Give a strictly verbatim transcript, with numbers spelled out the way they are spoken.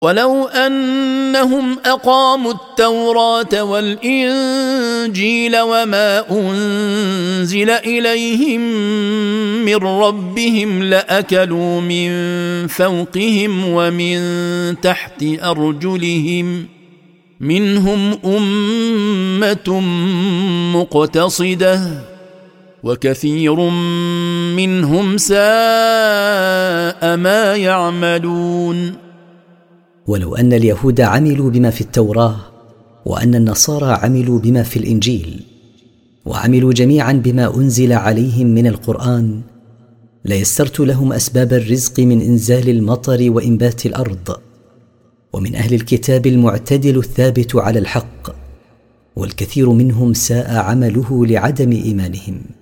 ولو أنهم أقاموا التوراة والإنجيل وما أنزل إليهم من ربهم لأكلوا من فوقهم ومن تحت أرجلهم منهم أمة مقتصدة وكثير منهم ساء ما يعملون. ولو أن اليهود عملوا بما في التوراة وأن النصارى عملوا بما في الإنجيل وعملوا جميعا بما أنزل عليهم من القرآن ليسرت لهم أسباب الرزق من إنزال المطر وإنبات الأرض. ومن أهل الكتاب المعتدل الثابت على الحق والكثير منهم ساء عمله لعدم إيمانهم.